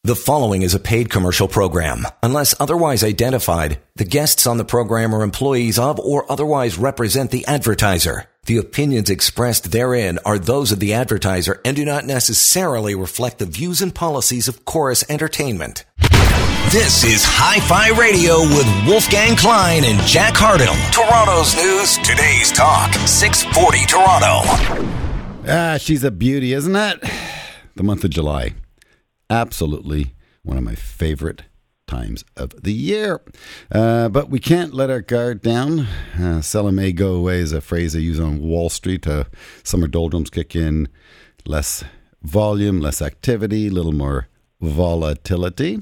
The following is a paid commercial program. Unless otherwise identified, the guests on the program are employees of or otherwise represent the advertiser. The opinions expressed therein are those of the advertiser and do not necessarily reflect the views and policies of Chorus Entertainment. This is Hi-Fi Radio with Wolfgang Klein and Jack Hardell. Toronto's news, today's talk, 640 Toronto. She's a beauty, isn't it? The month of July. Absolutely one of my favorite times of the year. But we can't let our guard down. Selling may go away is a phrase they use on Wall Street. Summer doldrums kick in. Less volume, less activity, a little more volatility.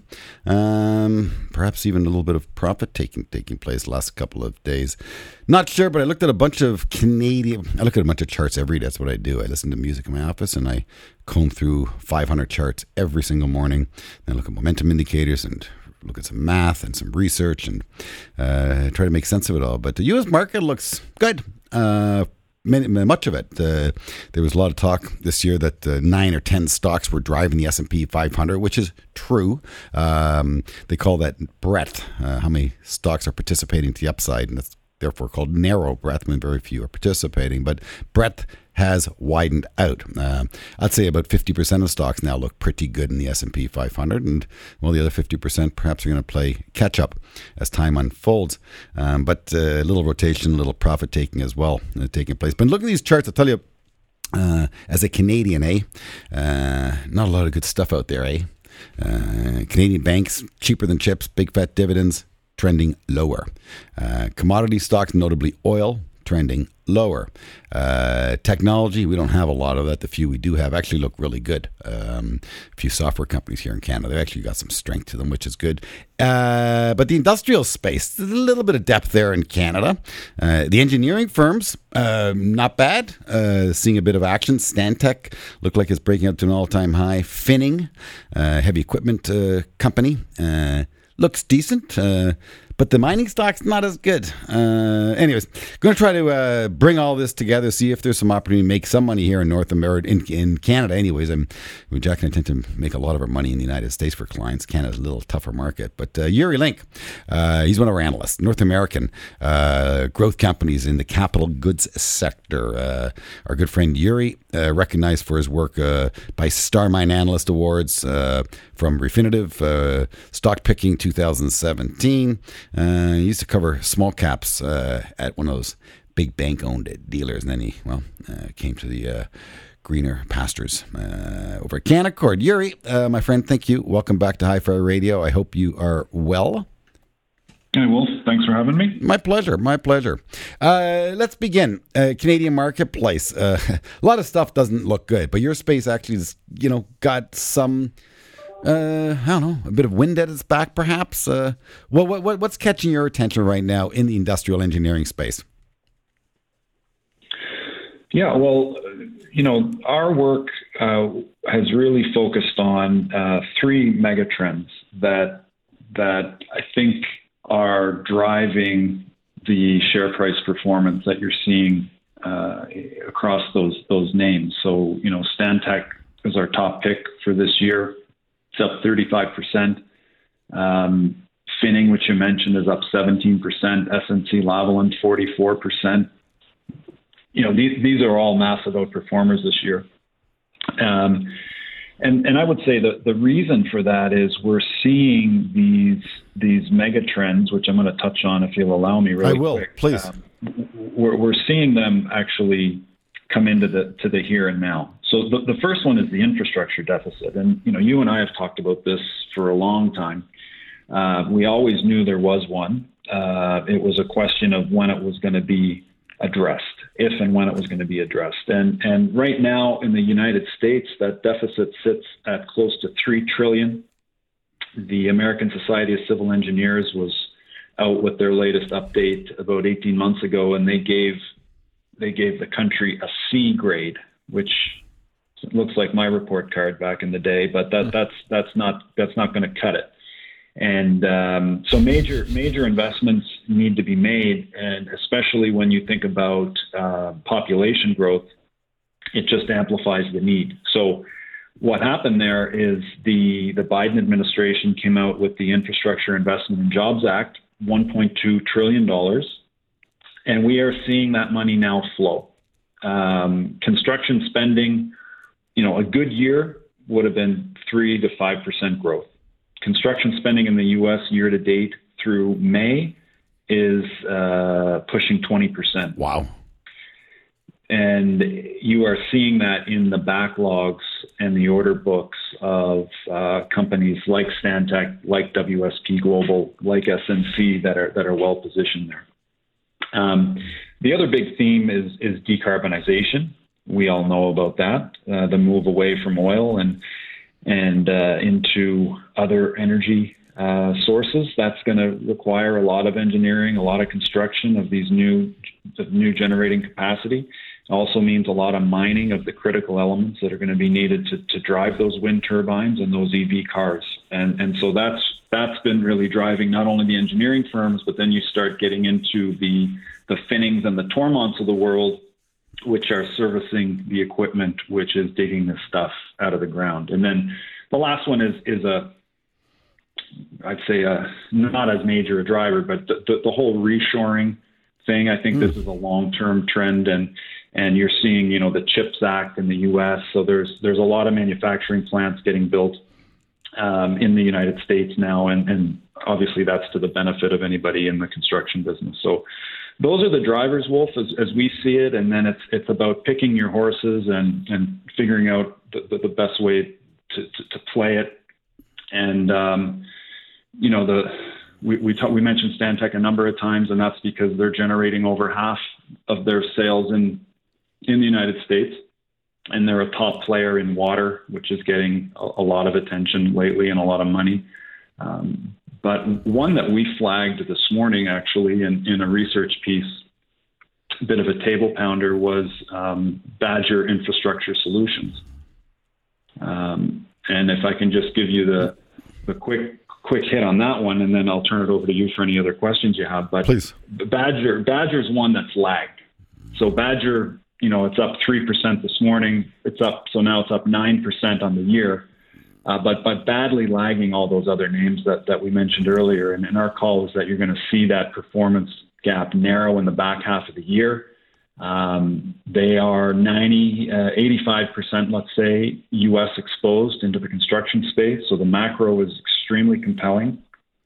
Perhaps even a little bit of profit taking place the last couple of days. Not sure, but I looked at a bunch of charts every day. That's what I do. I listen to music in my office and I comb through 500 charts every single morning. Then I look at momentum indicators and look at some math and some research and try to make sense of it all. But the U.S. market looks good. Much of it. There was a lot of talk this year that 9 or 10 stocks were driving the S&P 500, which is true. They call that breadth, how many stocks are participating to the upside, and that's therefore called narrow breadth when very few are participating. But breadth has widened out. I'd say about 50% of stocks now look pretty good in the S&P 500, and well, the other 50% perhaps are going to play catch up as time unfolds. But a little rotation, a little profit taking as well taking place. But look at these charts. I'll tell you, as a Canadian, not a lot of good stuff out there, Canadian banks, cheaper than chips, big fat dividends, trending lower. Commodity stocks, notably oil, trending lower. Technology, we don't have a lot of that. The few we do have actually look really good. A few software companies here in Canada, they've actually got some strength to them, which is good. But the industrial space, there's a little bit of depth there in Canada. The engineering firms, not bad. Seeing a bit of action. Stantec looked like it's breaking up to an all-time high. Finning, heavy equipment company, looks decent. But the mining stock's not as good. Anyways, going to try to bring all this together, see if there's some opportunity to make some money here in North America, in Canada. Anyways, Jack and I tend to make a lot of our money in the United States for clients. Canada's a little tougher market. But Yuri Link, he's one of our analysts, North American growth companies in the capital goods sector. Our good friend Yuri, recognized for his work by Star Mine Analyst Awards from Refinitiv, Stock Picking 2017. He used to cover small caps at one of those big bank-owned dealers, and then he came to the greener pastures over at Canaccord. Yuri, my friend, thank you. Welcome back to Hi-Fi Radio. I hope you are well. Hey, Wolf. Thanks for having me. My pleasure. Let's begin. Canadian marketplace. A lot of stuff doesn't look good, but your space actually has, got some... I don't know, a bit of wind at its back, perhaps. What's catching your attention right now in the industrial engineering space? Yeah, well, our work has really focused on 3 megatrends that I think are driving the share price performance that you're seeing across those names. So, Stantec is our top pick for this year. It's up 35%. Finning, which you mentioned, is up 17%. SNC-Lavalin, 44%. These are all massive outperformers this year. And I would say that the reason for that is we're seeing these mega trends, which I'm going to touch on if you'll allow me really quick. I will, please. We're seeing them actually come into the here and now. So the first one is the infrastructure deficit. And, you and I have talked about this for a long time. We always knew there was one. It was a question of when it was going to be addressed, if and when it was going to be addressed. And right now in the United States, that deficit sits at close to $3 trillion. The American Society of Civil Engineers was out with their latest update about 18 months ago, and they gave the country a C grade, which looks like my report card back in the day, but that's not going to cut it. And so major investments need to be made, and especially when you think about population growth, it just amplifies the need. So what happened there is the Biden administration came out with the Infrastructure Investment and Jobs Act, $1.2 trillion, and we are seeing that money now flow. Construction spending, a good year would have been 3 to 5% growth. Construction spending in the U.S. year to date through May is pushing 20%. Wow. And you are seeing that in the backlogs and the order books of companies like Stantec, like WSP Global, like SNC that are well positioned there. The other big theme is decarbonization. We all know about that, the move away from oil and into other energy sources. That's going to require a lot of engineering, a lot of construction of these new generating capacity. It also means a lot of mining of the critical elements that are going to be needed to drive those wind turbines and those EV cars. And so that's been really driving not only the engineering firms, but then you start getting into the Finnings and the Tormonts of the world, which are servicing the equipment, which is digging this stuff out of the ground. And then the last one is I'd say not as major a driver, but the whole reshoring thing. I think this is a long-term trend, and you're seeing, the CHIPS Act in the U.S. So there's a lot of manufacturing plants getting built in the United States now, and obviously that's to the benefit of anybody in the construction business. So those are the drivers, Wolf, as we see it, and then it's about picking your horses and figuring out the best way to play it. And we mentioned Stantec a number of times, and that's because they're generating over half of their sales in the United States, and they're a top player in water, which is getting a lot of attention lately and a lot of money. But one that we flagged this morning, actually, in a research piece, a bit of a table pounder, was Badger Infrastructure Solutions. And if I can just give you the quick hit on that one, and then I'll turn it over to you for any other questions you have. But please, Badger's one that's lagged. So Badger, it's up 3% this morning. So now it's up 9% on the year. But badly lagging all those other names that we mentioned earlier. And in our call is that you're going to see that performance gap narrow in the back half of the year. They are 85%, let's say, U.S. exposed into the construction space. So the macro is extremely compelling.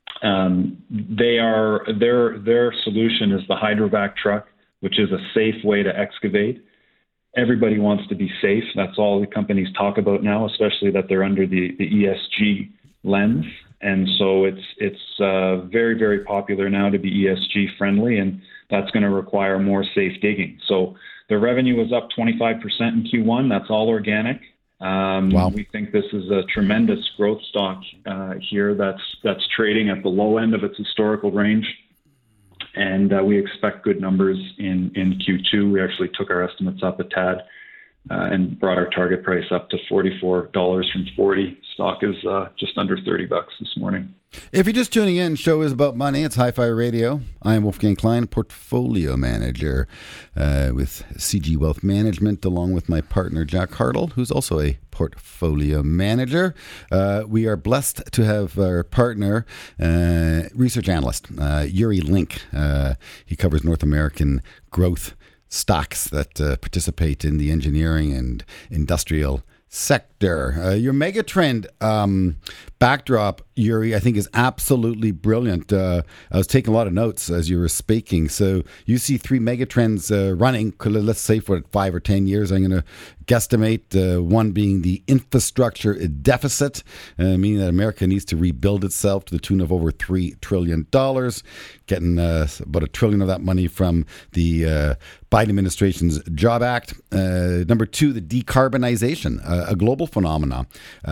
Their solution is the Hydrovac truck, which is a safe way to excavate. Everybody wants to be safe. That's all the companies talk about now, especially that they're under the ESG lens. And so it's very, very popular now to be ESG friendly, and that's going to require more safe digging. So the revenue was up 25% in Q1. That's all organic. Wow. We think this is a tremendous growth stock here that's trading at the low end of its historical range. And we expect good numbers in Q2. We actually took our estimates up a tad and brought our target price up to $44 from $40. Stock is just under $30 this morning. If you're just tuning in, show is about money. It's Hi-Fi Radio. I am Wolfgang Klein, portfolio manager with CG Wealth Management, along with my partner Jack Hartle, who's also a portfolio manager. We are blessed to have our partner, research analyst, Yuri Link. He covers North American growth stocks that participate in the engineering and industrial sector. Your megatrend backdrop, Yuri, I think is absolutely brilliant. I was taking a lot of notes as you were speaking. So you see three megatrends running, let's say for 5 or 10 years. I'm going to guesstimate one being the infrastructure deficit, meaning that America needs to rebuild itself to the tune of over $3 trillion, getting about $1 trillion of that money from the Biden administration's Job Act. Number 2, the decarbonization, a global phenomenon.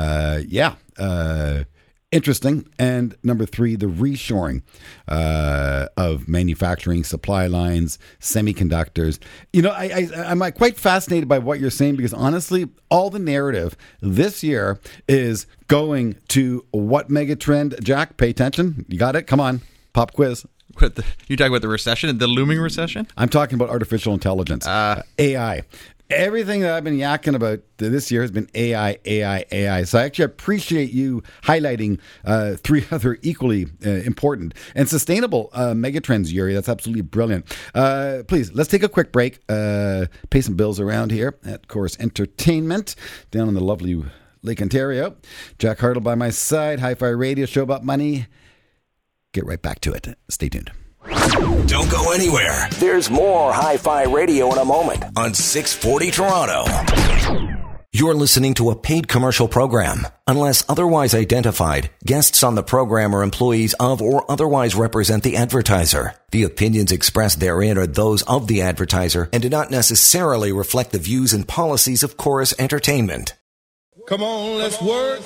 Interesting. And number 3, the reshoring of manufacturing, supply lines, semiconductors. I'm quite fascinated by what you're saying, because honestly, all the narrative this year is going to what megatrend? Jack, pay attention. You got it? Come on. Pop quiz. You talking about the recession, the looming recession? I'm talking about artificial intelligence, AI. Everything that I've been yakking about this year has been AI. So I actually appreciate you highlighting three other equally important and sustainable megatrends, Yuri. That's absolutely brilliant. Please, let's take a quick break, pay some bills around here at Chorus Entertainment down in the lovely Lake Ontario. Jack Hartle by my side, Hi-Fi Radio show about money. Get right back to it. Stay tuned. Don't go anywhere. There's more Hi-Fi Radio in a moment on 640 Toronto. You're listening to a paid commercial program. Unless otherwise identified, guests on the program are employees of or otherwise represent the advertiser. The opinions expressed therein are those of the advertiser and do not necessarily reflect the views and policies of Chorus Entertainment. Come on, let's work.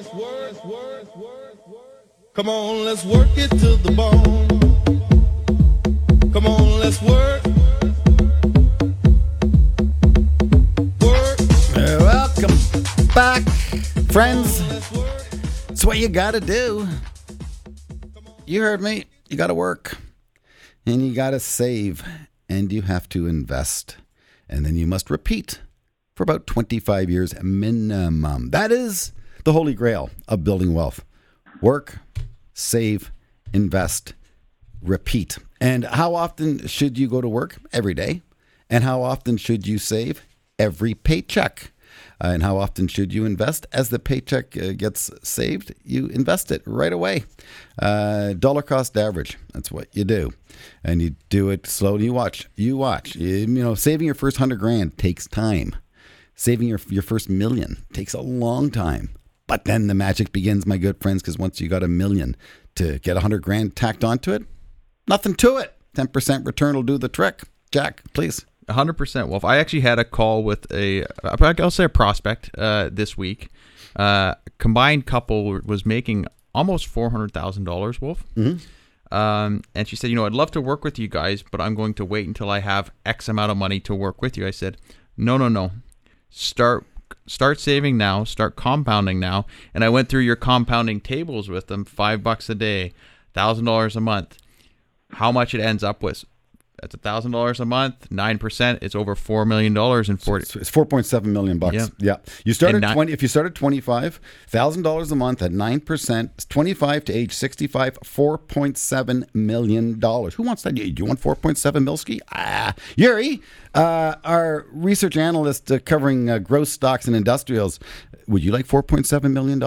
Come on, let's work it to the bone. Come on, let's work. Welcome back, friends. It's what you got to do. You heard me. You got to work. And you got to save. And you have to invest. And then you must repeat for about 25 years minimum. That is the holy grail of building wealth. Work, save, invest, repeat. And how often should you go to work? Every day. And how often should you save? Every paycheck. And how often should you invest? As the paycheck gets saved, you invest it right away. Dollar cost average. That's what you do. And you do it slowly. You watch. Saving your first $100,000 takes time. Saving your first $1 million takes a long time. But then the magic begins, my good friends, because once you got $1 million, to get $100,000 tacked onto it, nothing to it. 10% return will do the trick. Jack, please. 100%, Wolf. I actually had a call with I'll say a prospect this week. Combined couple was making almost $400,000, Wolf. Mm-hmm. And she said, I'd love to work with you guys, but I'm going to wait until I have X amount of money to work with you. I said, no. Start saving now. Start compounding now. And I went through your compounding tables with them. $5 a day, $1,000 a month. How much it ends up with? That's $1,000 a month. 9%. It's over $4 million in 40. It's $4.7 million bucks. Yeah. You started if you started $25,000 a month at 9%, 25 to age 65, $4.7 million. Who wants that? Do you want 4.7 milski? Yuri, our research analyst covering growth stocks and industrials. Would you like $4.7 million?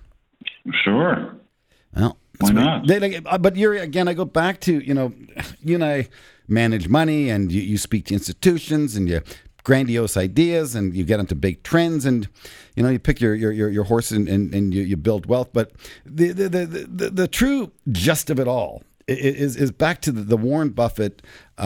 Sure. Well, why not? But Yuri, again, I go back to, you and I manage money, and you speak to institutions, and you grandiose ideas, and you get into big trends, and you pick your horse and you build wealth. But the true gist of it all is back to the Warren Buffett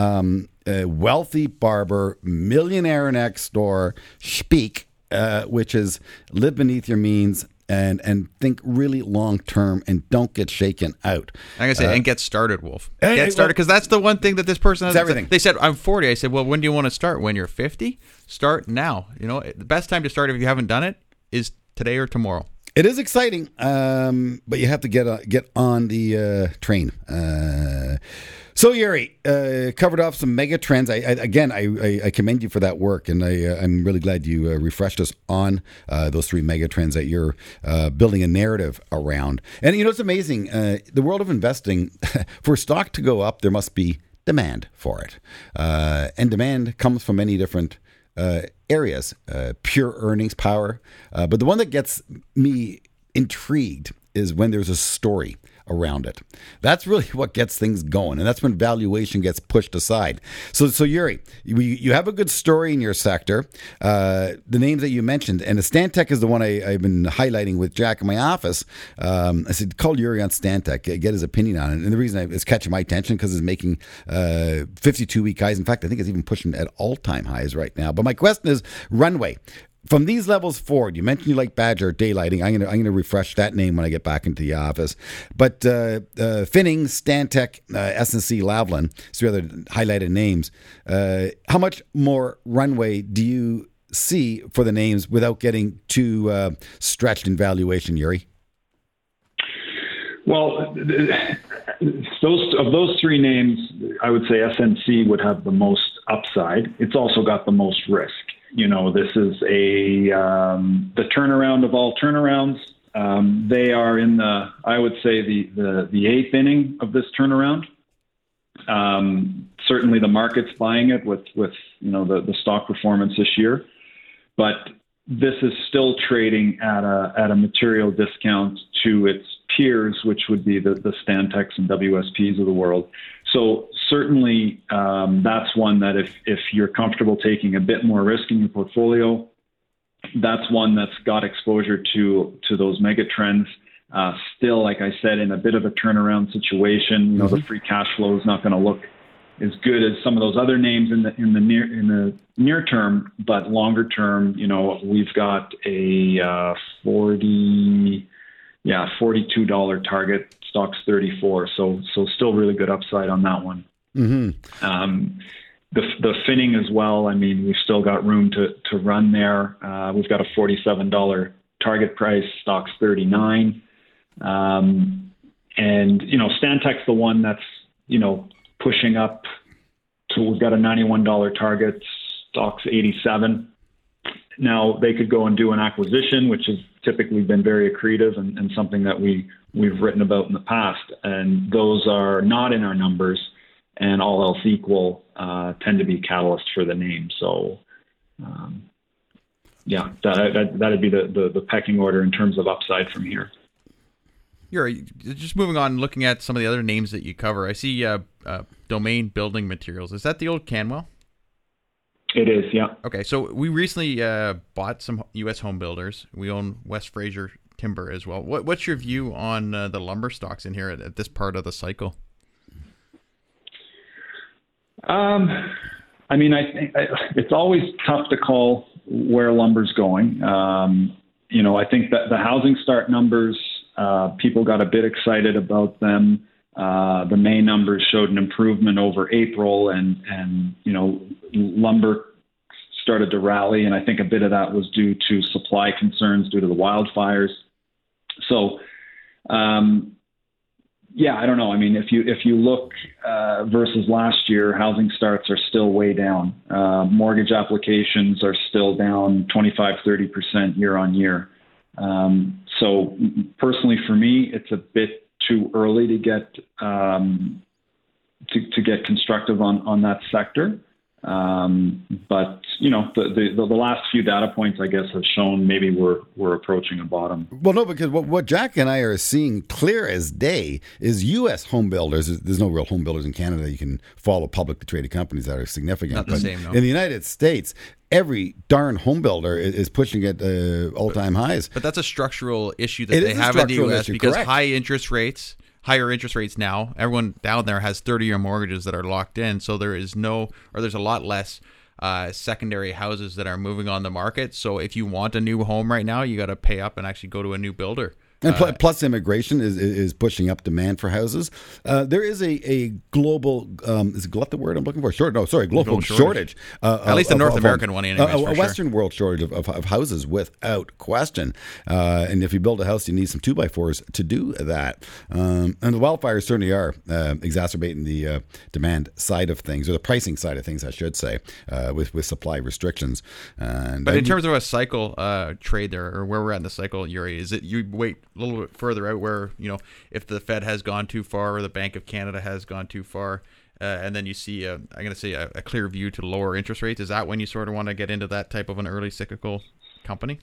wealthy barber millionaire next door speak, which is live beneath your means. And think really long term and don't get shaken out. I'm going to say, and get started, Wolf. Get started, because that's the one thing that this person has. Everything. They said, I'm 40. I said, well, when do you want to start? When you're 50? Start now. The best time to start, if you haven't done it, is today or tomorrow. It is exciting, but you have to get on the train. So Yuri, covered off some mega trends. I commend you for that work, and I'm really glad you refreshed us on those three mega trends that you're building a narrative around. And it's amazing, the world of investing. For stock to go up, there must be demand for it, and demand comes from many different areas. Pure earnings power, but the one that gets me intrigued is when there's a story around it. That's really what gets things going, and that's when valuation gets pushed aside. So Yuri, you have a good story in your sector. The names that you mentioned, and the Stantec is the one I've been highlighting with Jack in my office. I said, call Yuri on Stantec, get his opinion on it. And the reason it's catching my attention because it's making 52-week highs. In fact, I think it's even pushing at all-time highs right now. But my question is, Runway. From these levels forward, you mentioned you like Badger daylighting. I'm gonna refresh that name when I get back into the office. But Finning, Stantec, SNC Lavalin, three other highlighted names. How much more runway do you see for the names without getting too stretched in valuation, Yuri? Well, those three names, I would say SNC would have the most upside. It's also got the most risk. This is the turnaround of all turnarounds. They are in I would say the eighth inning of this turnaround. Certainly the market's buying it with the stock performance this year, but this is still trading at a material discount to its peers, which would be the Stantec and WSPs of the world. So certainly that's one that if you're comfortable taking a bit more risk in your portfolio, that's one that's got exposure to those mega trends. Still, like I said, in a bit of a turnaround situation. The free cash flow is not going to look as good as some of those other names in the near term, but longer term, we've got a $42 target. Stock's 34, so still really good upside on that one. Mm-hmm. The Finning as well. I mean, we've still got room to run there. We've got a $47 target price. Stock's 39. And Stantec's the one that's pushing up to, we've got a $91 target. Stock's 87. Now they could go and do an acquisition, which has typically been very accretive and something that we've written about in the past. And those are not in our numbers, and all else equal tend to be catalysts for the name. So that'd be the pecking order in terms of upside from here. You're just moving on, looking at some of the other names that you cover. I see Domain Building Materials. Is that the old Canwell? It is, yeah. Okay, so we recently bought some U.S. home builders. We own West Fraser Timber as well. What's your view on the lumber stocks in here at this part of the cycle? I mean, I think it's always tough to call where lumber's going. I think that the housing start numbers, people got a bit excited about them. The May numbers showed an improvement over April, and lumber started to rally, and I think a bit of that was due to supply concerns due to the wildfires. So, I don't know. I mean, if you look versus last year, housing starts are still way down. Mortgage applications are still down 25-30% year on year. So personally, for me, it's a bit too early to get to get constructive on that sector. But the last few data points, I guess, have shown maybe we're approaching a bottom. Well, no, because what Jack and I are seeing clear as day is U.S. home builders. There's no real home builders in Canada. You can follow publicly traded companies that are significant. Not the same, no. In the United States, every darn home builder is pushing at all-time highs. But that's a structural issue that they have in the U.S. because correct. Higher interest rates now, everyone down there has 30-year mortgages that are locked in, so there's a lot less secondary houses that are moving on the market. So if you want a new home right now, you got to pay up and actually go to a new builder. And plus immigration is pushing up demand for houses. There is a global, is it glut the word I'm looking for? Global shortage. At least the North American one anyways, a Western world shortage of houses without question. And if you build a house, you need some 2x4s to do that. And the wildfires certainly are exacerbating the demand side of things, or the pricing side of things, I should say, with supply restrictions. But in terms of a cycle trade there, or where we're at in the cycle, Yuri, is it you wait a little bit further out where, if the Fed has gone too far or the Bank of Canada has gone too far, and then you see, I'm going to say, a clear view to lower interest rates? Is that when you sort of want to get into that type of an early cyclical company?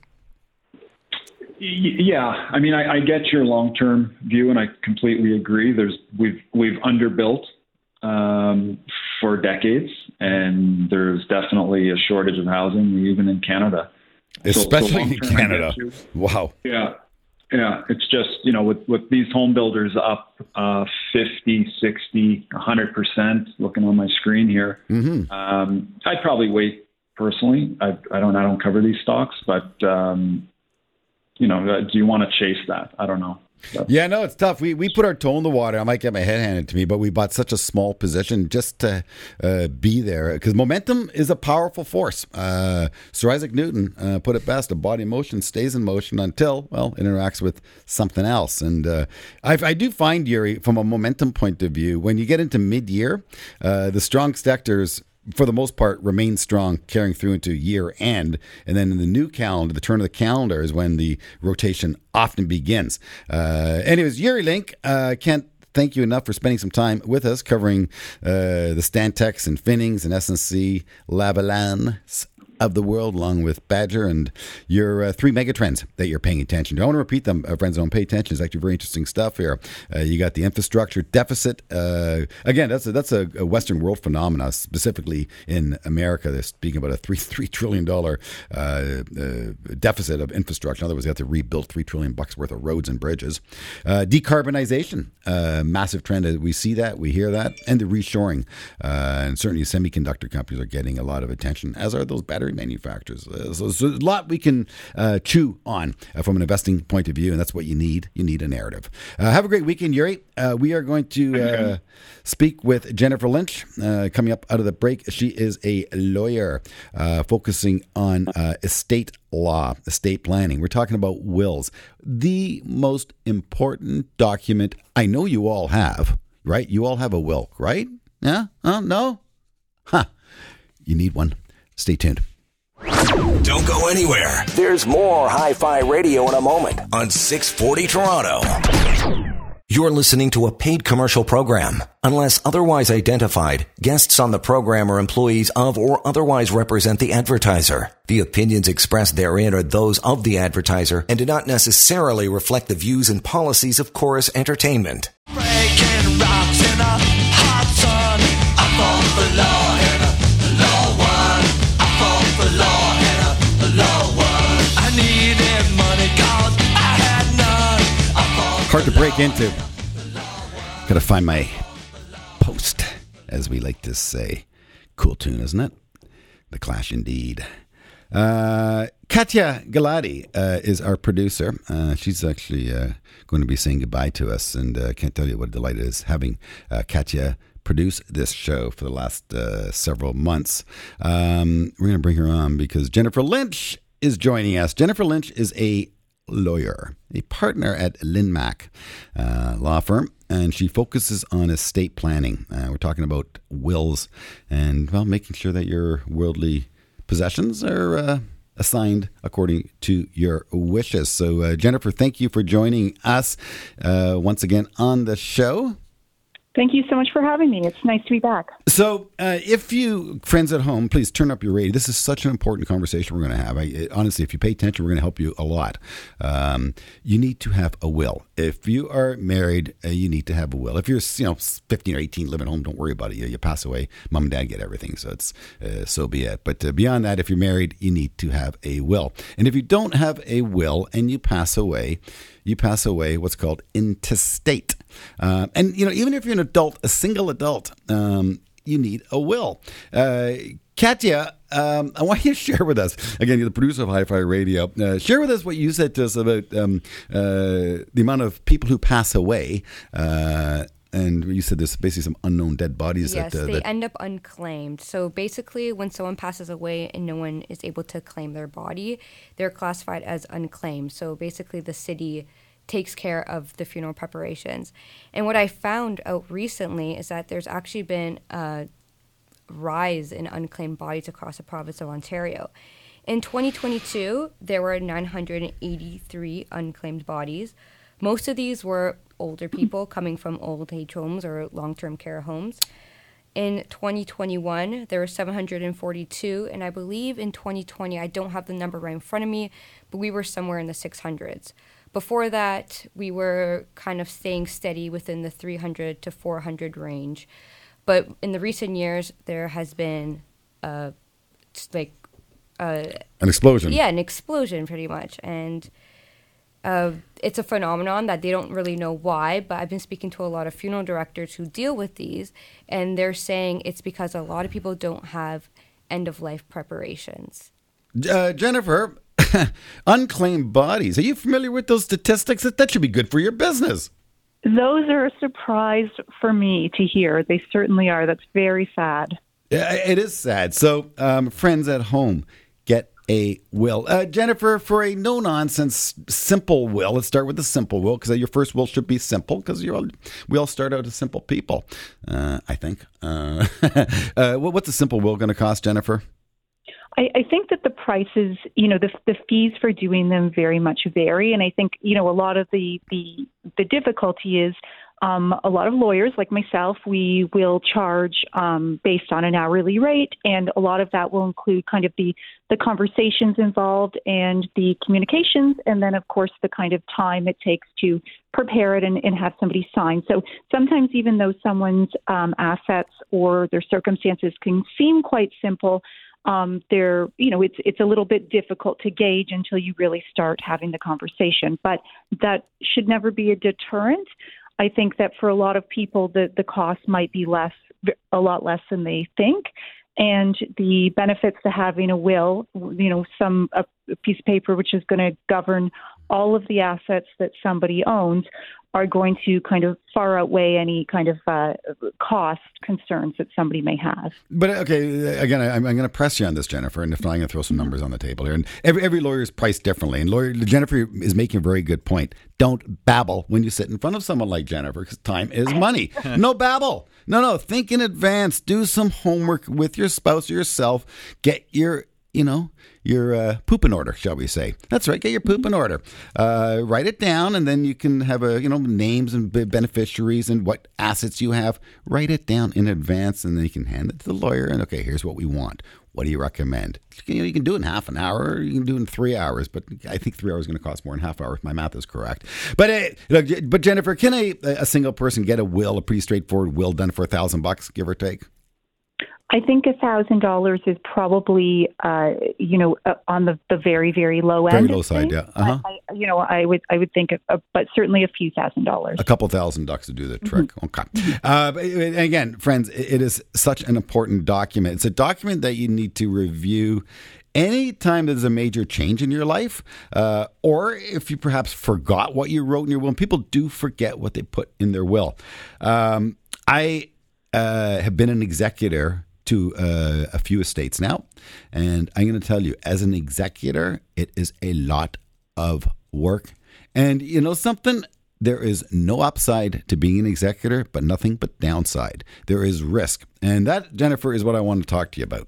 Yeah. I mean, I get your long-term view, and I completely agree. We've underbuilt for decades, and there's definitely a shortage of housing, even in Canada. Especially in Canada. Wow. Yeah. Yeah, it's just, with these home builders up 50, 60, 100%, looking on my screen here, I'd probably wait personally. I don't cover these stocks, but, do you want to chase that? I don't know. Yeah, no, it's tough. We put our toe in the water. I might get my head handed to me, but we bought such a small position just to be there, because momentum is a powerful force. Sir Isaac Newton put it best: a body in motion stays in motion until, it interacts with something else. And I do find, Yuri, from a momentum point of view, when you get into mid-year, the strong sectors for the most part, remain strong, carrying through into year end. And then in the new calendar, the turn of the calendar is when the rotation often begins. Anyways, Yuri Link, can't thank you enough for spending some time with us covering the Stantec and Finnings and SNC Lavalin of the world, along with Badger and your 3 megatrends that you're paying attention to. I want to repeat them, friends. Don't pay attention. It's actually very interesting stuff here. You got the infrastructure deficit. Again, that's a Western world phenomena, specifically in America. They're speaking about a $3 trillion deficit of infrastructure. In other words, they have to rebuild $3 trillion worth of roads and bridges. Decarbonization, massive trend. We see that, we hear that, and the reshoring. And certainly semiconductor companies are getting a lot of attention, as are those battery manufacturers. So there's a lot we can chew on from an investing point of view, and that's what you need. You need a narrative. Have a great weekend, Yuri. We are going to speak with Jennifer Lynch coming up out of the break. She is a lawyer focusing on estate law, estate planning. We're talking about wills, the most important document I know you all have, right? You all have a will, right? Yeah? No? Huh. You need one. Stay tuned. Don't go anywhere. There's more Hi-Fi Radio in a moment on 640 Toronto. You're listening to a paid commercial program. Unless otherwise identified, guests on the program are employees of or otherwise represent the advertiser. The opinions expressed therein are those of the advertiser and do not necessarily reflect the views and policies of Chorus Entertainment. Breaking rocks in a hot sun. I fought for law and a law one. I fought for law and a law one. I needed money 'cause I had none. I fought Hard to break into. Gotta find my post, as we like to say. Cool tune, isn't it? The Clash indeed. Katya Galati is our producer. She's actually going to be saying goodbye to us, and can't tell you what a delight it is having Katya produce this show for the last several months. We're going to bring her on because Jennifer Lynch is joining us. Jennifer Lynch is a lawyer, a partner at Linmac law firm, and she focuses on estate planning. We're talking about wills and, well, making sure that your worldly possessions are assigned according to your wishes. So, Jennifer, thank you for joining us once again on the show. Thank you so much for having me. It's nice to be back. So if you, friends at home, please turn up your radio. This is such an important conversation we're going to have. Honestly, if you pay attention, we're going to help you a lot. You need to have a will. If you are married, you need to have a will. If you're 15 or 18, living at home, don't worry about it. You pass away, mom and dad get everything. So it's so be it. But beyond that, if you're married, you need to have a will. And if you don't have a will and you pass away what's called intestate. And, even if you're an adult, a single adult, you need a will. Katya, I want you to share with us, again, you're the producer of Hi-Fi Radio, share with us what you said to us about the amount of people who pass away. And you said there's basically some unknown dead bodies. Yes, they end up unclaimed. So basically, when someone passes away and no one is able to claim their body, they're classified as unclaimed. So basically, the city takes care of the funeral preparations. And what I found out recently is that there's actually been a rise in unclaimed bodies across the province of Ontario. In 2022, there were 983 unclaimed bodies. Most of these were older people coming from old age homes or long-term care homes. In 2021, there were 742, and I believe in 2020, I don't have the number right in front of me, but we were somewhere in the 600s. Before that, we were kind of staying steady within the 300 to 400 range. But in the recent years, there has been an explosion. Yeah, an explosion pretty much. And it's a phenomenon that they don't really know why, but I've been speaking to a lot of funeral directors who deal with these, and they're saying it's because a lot of people don't have end-of-life preparations. Jennifer, unclaimed bodies. Are you familiar with those statistics? That should be good for your business. Those are a surprise for me to hear. They certainly are. That's very sad. Yeah, it is sad. So, friends at home, get a will. Jennifer, for a no-nonsense, simple will, let's start with the simple will, because your first will should be simple, because we all start out as simple people, I think. What's a simple will going to cost, Jennifer? I think that the prices, the fees for doing them very much vary. And I think, a lot of the difficulty is a lot of lawyers like myself, we will charge based on an hourly rate. And a lot of that will include kind of the conversations involved and the communications. And then, of course, the kind of time it takes to prepare it and have somebody sign. So sometimes even though someone's assets or their circumstances can seem quite simple, it's a little bit difficult to gauge until you really start having the conversation. But that should never be a deterrent. I think that for a lot of people, the cost might be a lot less than they think. And the benefits to having a will, a piece of paper which is going to govern all of the assets that somebody owns, are going to kind of far outweigh any kind of cost concerns that somebody may have. But okay, again, I'm going to press you on this, Jennifer, and if not, I'm going to throw some numbers on the table here. And every lawyer is priced differently. And Jennifer is making a very good point. Don't babble when you sit in front of someone like Jennifer, because time is money. No babble. No. Think in advance. Do some homework with your spouse or yourself. Get your poop in order, shall we say. That's right, get your poop in order. Write it down, and then you can have names and beneficiaries and what assets you have. Write it down in advance, and then you can hand it to the lawyer, and okay, here's what we want. What do you recommend? You can do it in half an hour, or you can do it in 3 hours, but I think 3 hours is going to cost more than half an hour if my math is correct. But Jennifer, can a single person get a pretty straightforward will done for $1,000, give or take? I think $1,000 is probably, on the very, very low end. Very low side, yeah. Uh-huh. I would think, but certainly a few $1,000s. A couple $1,000 to do the trick. Mm-hmm. Okay. And again, friends, it is such an important document. It's a document that you need to review anytime there's a major change in your life, or if you perhaps forgot what you wrote in your will. And people do forget what they put in their will. I have been an executor to a few estates now. And I'm going to tell you, as an executor, it is a lot of work. And you know something? There is no upside to being an executor, but nothing but downside. There is risk. And that, Jennifer, is what I want to talk to you about.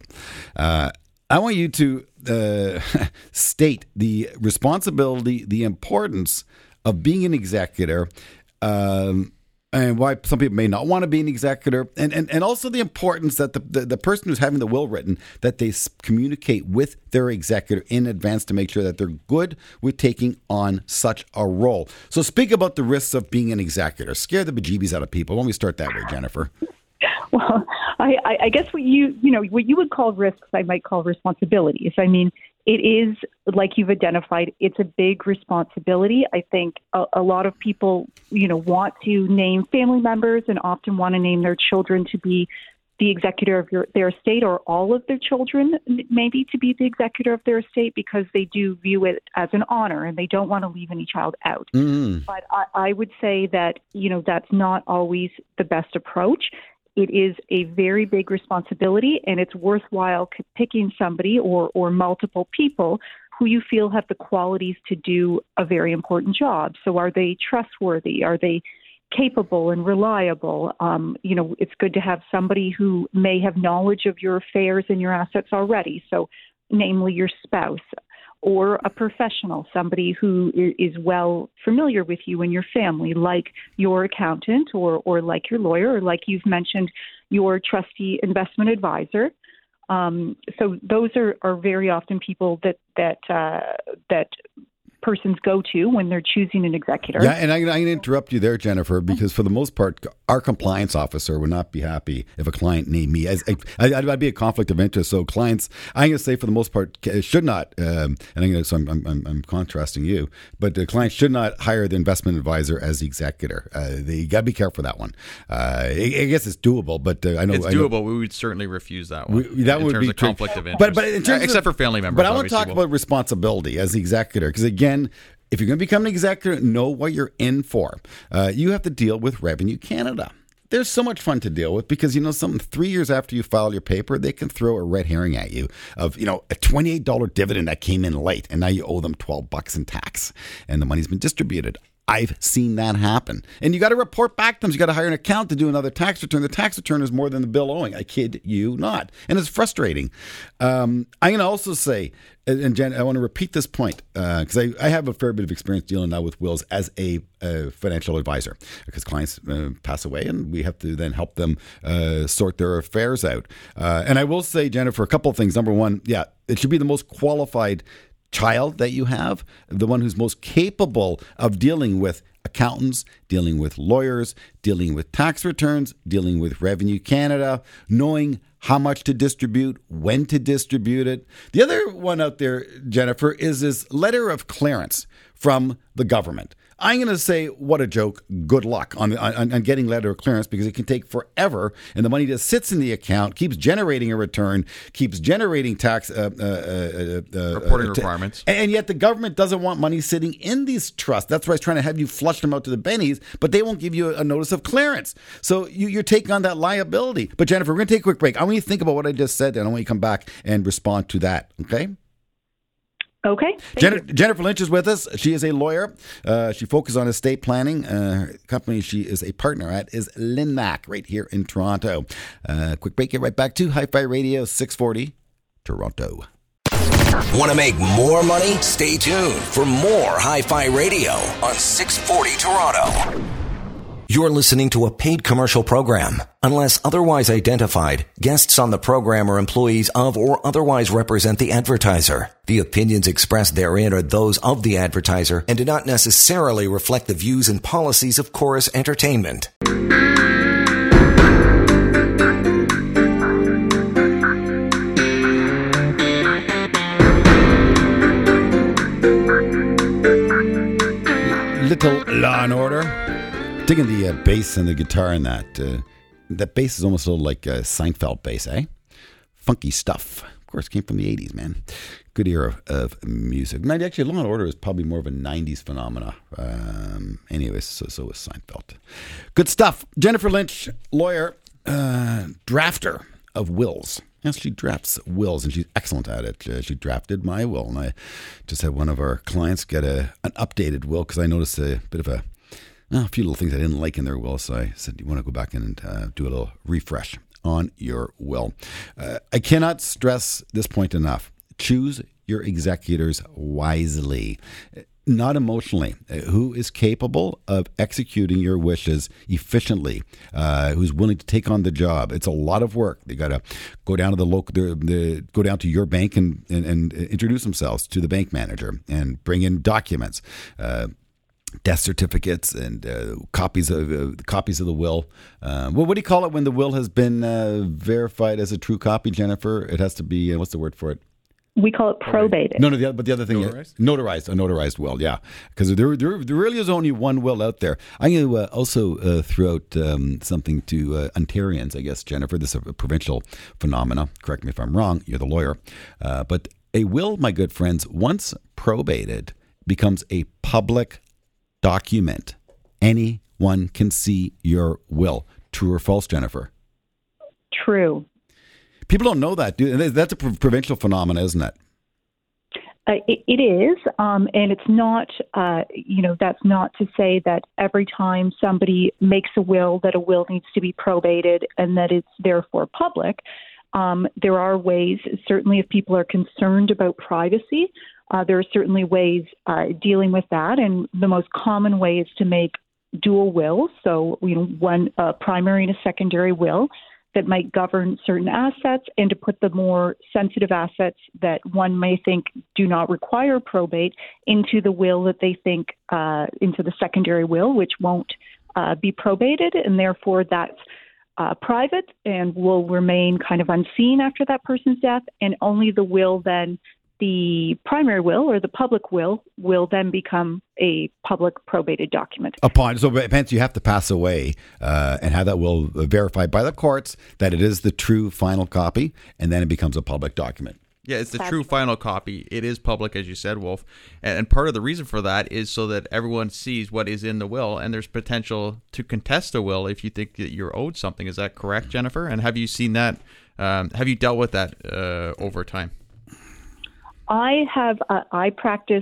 I want you to state the responsibility, the importance of being an executor, and why some people may not want to be an executor, and also the importance that the person who's having the will written, that they communicate with their executor in advance to make sure that they're good with taking on such a role. So speak about the risks of being an executor. Scare the bejeebies out of people. Why don't we start that way, Jennifer? Well, I guess what you would call risks, I might call responsibilities. I mean, it is, like you've identified, it's a big responsibility. I think a lot of people, want to name family members and often want to name their children to be the executor of their estate, or all of their children maybe to be the executor of their estate, because they do view it as an honor and they don't want to leave any child out. Mm. But I would say that, that's not always the best approach. It is a very big responsibility, and it's worthwhile picking somebody or multiple people who you feel have the qualities to do a very important job. So are they trustworthy? Are they capable and reliable? It's good to have somebody who may have knowledge of your affairs and your assets already, so namely your spouse, or a professional, somebody who is well familiar with you and your family, like your accountant or like your lawyer, or like you've mentioned, your trustee investment advisor. So those are very often people that persons go to when they're choosing an executor. Yeah, and I'm going to interrupt you there, Jennifer, because for the most part, our compliance officer would not be happy if a client named me. I'd be a conflict of interest. So clients, I'm going to say for the most part, should not, and I'm contrasting you, but the client should not hire the investment advisor as the executor. You got to be careful for that one. I guess it's doable, but I know it's doable. We would certainly refuse that one. That in would terms be of conflict of interest, but in terms except for family members. But I want to talk about responsibility as the executor, because again, if you're going to become an executor, know what you're in for. You have to deal with Revenue Canada. they're so much fun to deal with because, 3 years after you file your paper, they can throw a red herring at you of, a $28 dividend that came in late and now you owe them $12 in tax and the money's been distributed. I've seen that happen. And you got to report back to them. You got to hire an accountant to do another tax return. The tax return is more than the bill owing. I kid you not. And it's frustrating. I'm going to also say, and Jen, I want to repeat this point because I have a fair bit of experience dealing now with wills as a financial advisor because clients pass away and we have to then help them sort their affairs out. And I will say, Jennifer, a couple of things. Number one, it should be the most qualified child that you have, the one who's most capable of dealing with accountants, dealing with lawyers, dealing with tax returns, dealing with Revenue Canada, knowing how much to distribute, when to distribute it. The other one out there, Jennifer, is this letter of clearance from the government. I'm going to say, what a joke. Good luck on getting letter of clearance because it can take forever, and the money just sits in the account, keeps generating a return, keeps generating tax reporting requirements, and yet the government doesn't want money sitting in these trusts. That's why it's trying to have you flush them out to the bennies, but they won't give you a notice of clearance. So you're taking on that liability. But Jennifer, we're going to take a quick break. I want you to think about what I just said, and I want you to come back and respond to that. Okay? Okay. Jennifer Lynch is with us. She is a lawyer. She focuses on estate planning. Company she is a partner at is Linmac right here in Toronto. Quick break. Get right back to Hi-Fi Radio 640 Toronto. Want to make more money? Stay tuned for more Hi-Fi Radio on 640 Toronto. You're listening to a paid commercial program. Unless otherwise identified, guests on the program are employees of or otherwise represent the advertiser. The opinions expressed therein are those of the advertiser and do not necessarily reflect the views and policies of Chorus Entertainment. Little Law and Order. Digging the bass and the guitar in that. That bass is almost a little like a Seinfeld bass, eh? Funky stuff. Of course, came from the 80s, man. Good era of music. Actually, Law & Order is probably more of a 90s phenomena. Anyways, so was Seinfeld. Good stuff. Jennifer Lynch, lawyer, drafter of wills. Yes, she drafts wills, and she's excellent at it. She drafted my will, and I just had one of our clients get an updated will because I noticed a bit of a few little things I didn't like in their will, so I said, you want to go back and do a little refresh on your will. I cannot stress this point enough. Choose your executors wisely, not emotionally. Who is capable of executing your wishes efficiently, who's willing to take on the job. It's a lot of work. They got to go down to go down to your bank and introduce themselves to the bank manager and bring in documents. Death certificates and copies of the will. What do you call it when the will has been verified as a true copy, Jennifer? It has to be, what's the word for it? We call it probated. No, but the other thing, notarized? A notarized will, yeah. Because there really is only one will out there. I'm going to also throw out something to Ontarians, I guess, Jennifer. This is a provincial phenomena. Correct me if I'm wrong. You're the lawyer. But a will, my good friends, once probated, becomes a public document. Anyone can see your will. True or false, Jennifer? True. People don't know that, do they? That's a provincial phenomenon, isn't it? It is, and it's not, that's not to say that every time somebody makes a will that a will needs to be probated and that it's therefore public. There are ways, certainly if people are concerned about privacy, there are certainly ways dealing with that, and the most common way is to make dual wills, so one primary and a secondary will that might govern certain assets, and to put the more sensitive assets that one may think do not require probate into the will that they think, into the secondary will, which won't be probated, and therefore that's private and will remain kind of unseen after that person's death, and only the will then, the primary will or the public will then become a public probated document. So hence you have to pass away and have that will verified by the courts that it is the true final copy, and then it becomes a public document. Yeah, it's the true final copy. It is public, as you said, Wolf. And part of the reason for that is so that everyone sees what is in the will, and there's potential to contest a will if you think that you're owed something. Is that correct, Jennifer? And have you seen that? Have you dealt with that over time? I have. I practice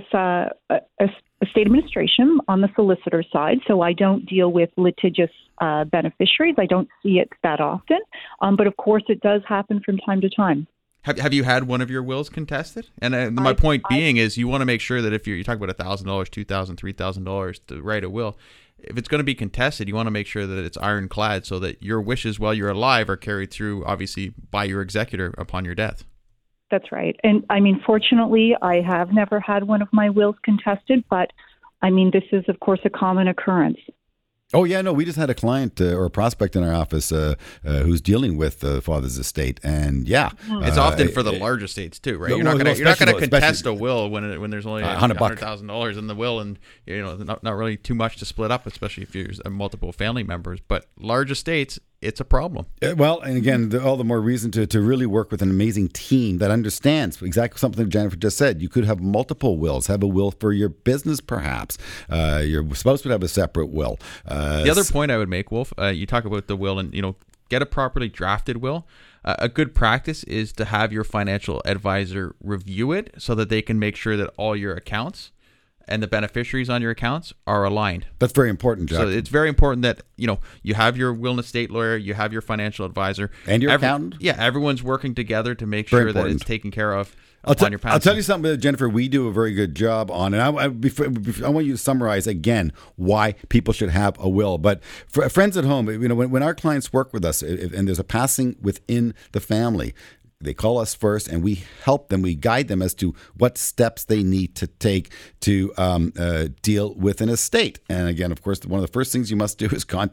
estate administration on the solicitor side, so I don't deal with litigious beneficiaries. I don't see it that often, but of course it does happen from time to time. Have you had one of your wills contested? And my point being is you want to make sure that if you talk about $1,000, $2,000, $3,000 to write a will, if it's going to be contested, you want to make sure that it's ironclad so that your wishes while you're alive are carried through, obviously, by your executor upon your death. That's right. And I mean, fortunately, I have never had one of my wills contested, but I mean, this is, of course, a common occurrence. Oh, yeah, no, we just had a client or a prospect in our office who's dealing with the father's estate. And yeah. It's often for the large estates too, right? You're not going to contest a will when there's only $100,000 in the will and, you know, not really too much to split up, especially if there's multiple family members. But large estates, it's a problem. Well, and again, all the more reason to really work with an amazing team that understands exactly something Jennifer just said. You could have multiple wills. Have a will for your business, perhaps. Your spouse would have a separate will. The other point I would make, Wolf, you talk about the will and, you know, get a properly drafted will. A good practice is to have your financial advisor review it so that they can make sure that all your accounts and the beneficiaries on your accounts are aligned. That's very important, Jack. So it's very important that, you know, you have your will and estate lawyer, you have your financial advisor. And your accountant? Yeah, everyone's working together to make sure that it's taken care of upon your passing. I'll tell you something, Jennifer, we do a very good job on, and I want you to summarize again why people should have a will. But for friends at home, you know, when our clients work with us and there's a passing within the family, they call us first, and we help them. We guide them as to what steps they need to take to deal with an estate. And again, of course, one of the first things you must do is get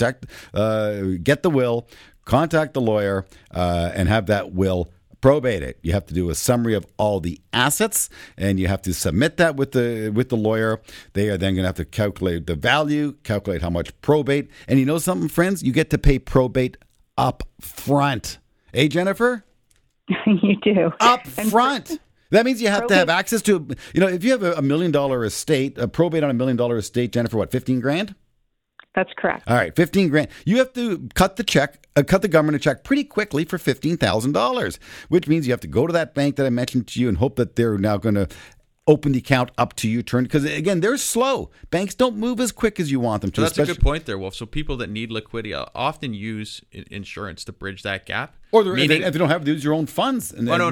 the will, contact the lawyer, and have that will probated. You have to do a summary of all the assets, and you have to submit that with the lawyer. They are then going to have to calculate the value, calculate how much probate. And you know something, friends? You get to pay probate up front. Hey, Jennifer? You do. Up front. That means you have to have access to, you know, if you have a $1 million estate, a probate on a $1 million estate, Jennifer, what, 15 grand? That's correct. All right, 15 grand. You have to cut the government a check pretty quickly for $15,000, which means you have to go to that bank that I mentioned to you and hope that they're now going to open the account up to you, because again, they're slow. Banks don't move as quick as you want them to. So that's a good point there, Wolf. So people that need liquidity often use insurance to bridge that gap. Or if they don't have to use your own funds.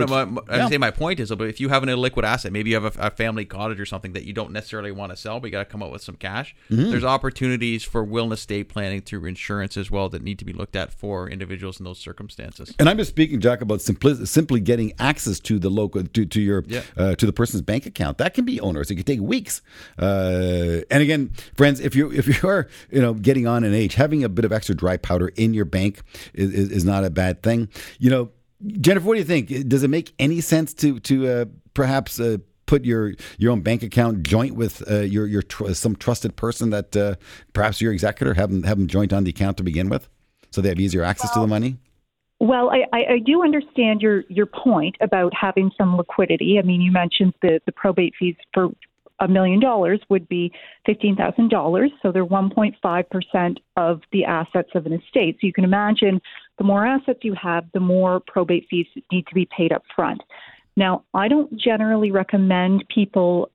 I say my point is, but if you have an illiquid asset, maybe you have a family cottage or something that you don't necessarily want to sell, but you got to come up with some cash. Mm-hmm. There's opportunities for will and estate planning through insurance as well that need to be looked at for individuals in those circumstances. And I'm just speaking, Jack, about simply getting access to the local to the person's bank account. That can be onerous. It can take weeks. And again, friends, if you are getting on in age, having a bit of extra dry powder in your bank is not a bad thing. You know, Jennifer, what do you think? Does it make any sense to perhaps put your own bank account joint with some trusted person that perhaps your executor have them joint on the account to begin with, so they have easier access to the money? Well, I do understand your point about having some liquidity. I mean, you mentioned the probate fees for $1 million would be $15,000, so they're 1.5% of the assets of an estate. So you can imagine the more assets you have, the more probate fees need to be paid up front. Now, I don't generally recommend people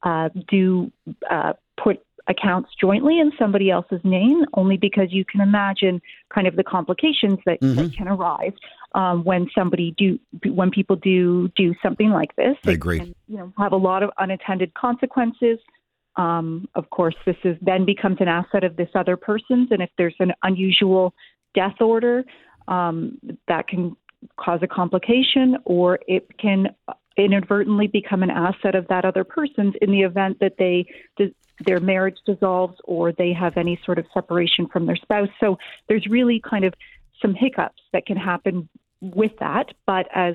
put accounts jointly in somebody else's name, only because you can imagine kind of the complications that can arise when people do something like this. I agree. Can, have a lot of unintended consequences. Of course, this then becomes an asset of this other person's, and if there's an unusual death order, that can cause a complication, or it can inadvertently become an asset of that other person's in the event that their marriage dissolves or they have any sort of separation from their spouse. So there's really kind of some hiccups that can happen with that. But as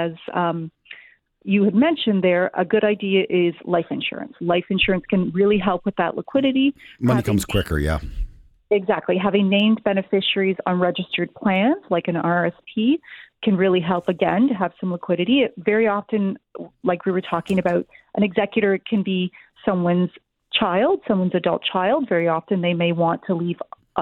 you had mentioned there, a good idea is life insurance. Life insurance can really help with that liquidity. Money comes quicker, yeah. Exactly. Having named beneficiaries on registered plans like an RSP can really help, again, to have some liquidity. Very often, like we were talking about, an executor can be someone's child, someone's adult child. Very often they may want to leave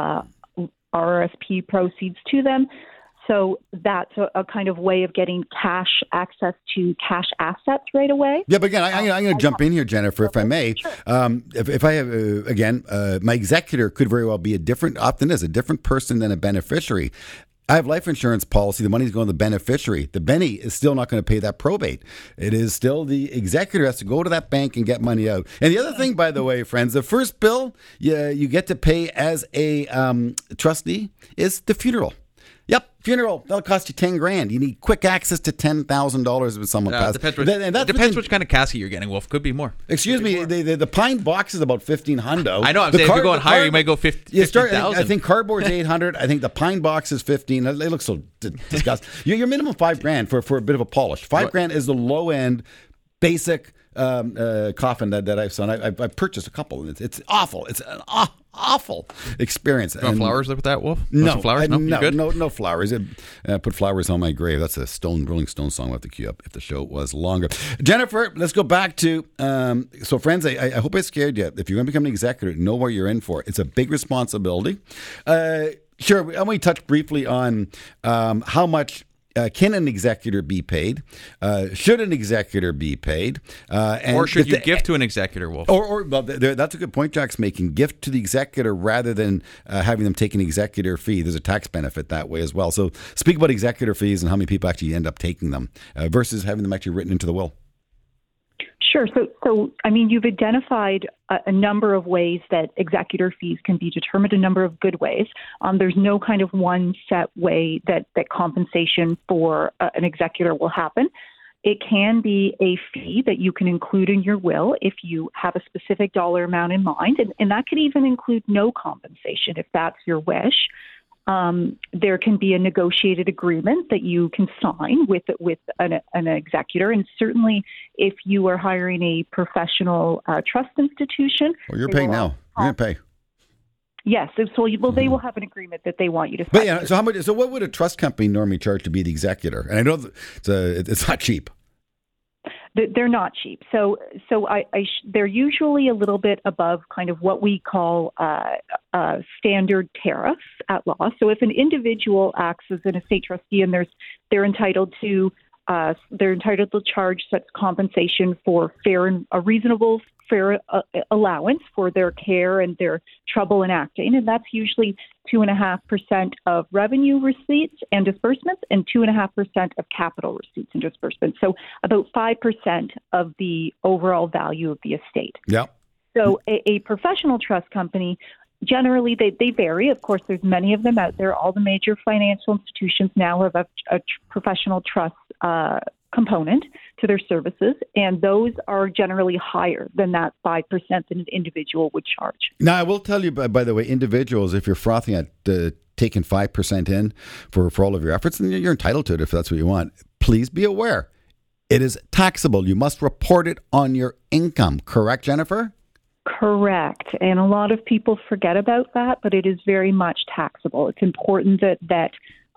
RRSP proceeds to them. So that's a kind of way of getting cash access to cash assets right away. Yeah, but again, I'm going to jump in here, Jennifer, if I may. Sure. If I have, my executor could very well be a different person than a beneficiary. I have life insurance policy. The money's going to the beneficiary. The Benny is still not going to pay that probate. It is still the executor has to go to that bank and get money out. And the other thing, by the way, friends, the first bill you get to pay as a trustee is the funeral. Yep, funeral. That'll cost you $10,000. You need quick access to $10,000 when someone passes. Depends which kind of casket you're getting, Wolf. Could be more. Excuse me. The pine box is about $1,500. I know. I'm saying if you're going higher, you might go $50,000. I think cardboard's $800. I think the pine box is $15. They look so disgusting. Your minimum $5,000 for a bit of a polish. $5,000 is the low end, basic coffin that I've seen. I've purchased a couple. It's awful. It's an awful experience. You want flowers with that, Wolf? No, flowers. No flowers. Put flowers on my grave. That's a Rolling Stone song. We'll have to queue up if the show was longer. Jennifer, let's go back to. So, friends, I hope I scared you. If you're going to become an executor, know what you're in for. It's a big responsibility. Sure, I want to touch briefly on how much. Can an executor be paid? Should an executor be paid? Or should you gift to an executor, Wolf? That's a good point Jack's making. Gift to the executor rather than having them take an executor fee. There's a tax benefit that way as well. So speak about executor fees and how many people actually end up taking them versus having them actually written into the will. Sure. So I mean, you've identified a number of ways that executor fees can be determined, a number of good ways. There's no kind of one set way that compensation for an executor will happen. It can be a fee that you can include in your will if you have a specific dollar amount in mind, and that could even include no compensation if that's your wish. There can be a negotiated agreement that you can sign with an executor, and certainly if you are hiring a professional trust institution, well, you're paying now. You're going to pay. Yes, so they will have an agreement that they want you to sign. But yeah, so how much? So what would a trust company normally charge to be the executor? And I know it's not cheap. They're not cheap. So they're usually a little bit above kind of what we call standard tariffs at law. So if an individual acts as an estate trustee and they're entitled to charge such compensation for a reasonable fair allowance for their care and their trouble in acting, and that's usually 2.5% of revenue receipts and disbursements and 2.5% of capital receipts and disbursements. So about 5% of the overall value of the estate. Yeah. So a professional trust company, generally they vary. Of course, there's many of them out there. All the major financial institutions now have a professional trust component to their services, and those are generally higher than that 5% that an individual would charge. Now, I will tell you, by the way, individuals, if you're frothing at taking 5% in for all of your efforts, then you're entitled to it if that's what you want. Please be aware, it is taxable. You must report it on your income. Correct, Jennifer? Correct. And a lot of people forget about that, but it is very much taxable. It's important that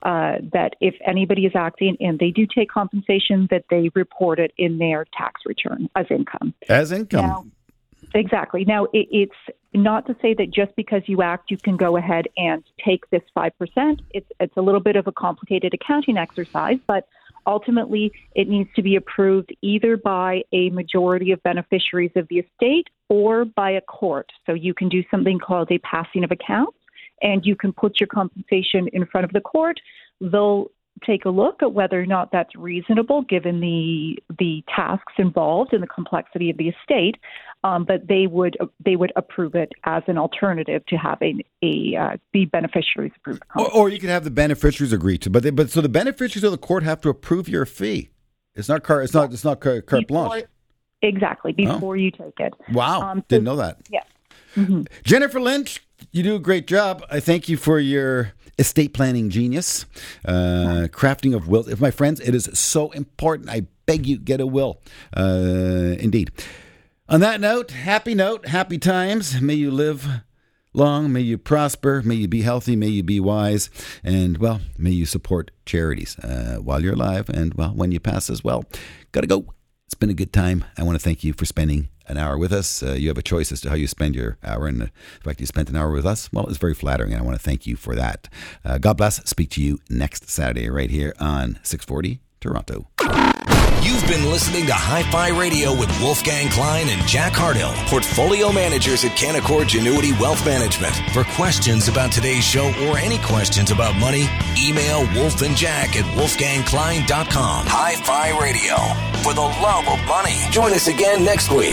if anybody is acting and they do take compensation, that they report it in their tax return as income. As income. Now, exactly. Now, it's not to say that just because you act, you can go ahead and take this 5%. It's a little bit of a complicated accounting exercise, but ultimately it needs to be approved either by a majority of beneficiaries of the estate or by a court. So you can do something called a passing of accounts, and you can put your compensation in front of the court. They'll take a look at whether or not that's reasonable given the tasks involved and the complexity of the estate, but they would approve it as an alternative to having the beneficiaries approve the or you could have the beneficiaries agree to, but so the beneficiaries of the court have to approve your fee. It's not carte blanche. Exactly, before you take it. Wow, didn't know that. Yeah. Mm-hmm. Jennifer Lynch, you do a great job. I thank you for your estate planning genius, crafting of wills. My friends, it is so important. I beg you, get a will. Indeed. On that note, happy times. May you live long. May you prosper. May you be healthy. May you be wise. And, well, may you support charities while you're alive and, well, when you pass as well. Gotta go. It's been a good time. I want to thank you for spending an hour with us. You have a choice as to how you spend your hour. And the fact you spent an hour with us, well, it's very flattering. And I want to thank you for that. God bless. Speak to you next Saturday right here on 640 Toronto. You've been listening to Hi-Fi Radio with Wolfgang Klein and Jack Hardill, portfolio managers at Canaccord Genuity Wealth Management. For questions about today's show or any questions about money, email Wolf and Jack at wolfgangklein.com. Hi-Fi Radio, for the love of money. Join us again next week.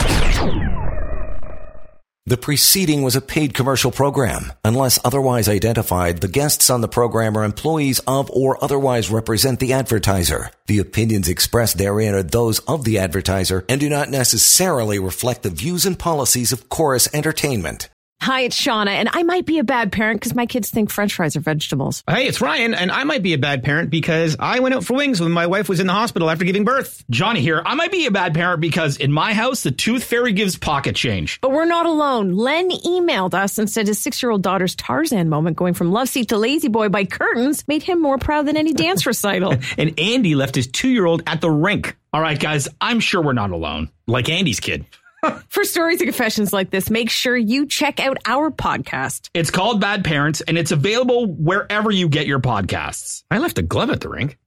The preceding was a paid commercial program. Unless otherwise identified, the guests on the program are employees of or otherwise represent the advertiser. The opinions expressed therein are those of the advertiser and do not necessarily reflect the views and policies of Chorus Entertainment. Hi, it's Shauna, and I might be a bad parent because my kids think French fries are vegetables. Hey, it's Ryan, and I might be a bad parent because I went out for wings when my wife was in the hospital after giving birth. Johnny here. I might be a bad parent because in my house, the tooth fairy gives pocket change. But we're not alone. Len emailed us and said his 6-year-old daughter's Tarzan moment going from love seat to lazy boy by curtains made him more proud than any dance recital. And Andy left his 2-year-old at the rink. All right, guys, I'm sure we're not alone. Like Andy's kid. For stories and confessions like this, make sure you check out our podcast. It's called Bad Parents, and it's available wherever you get your podcasts. I left a glove at the rink.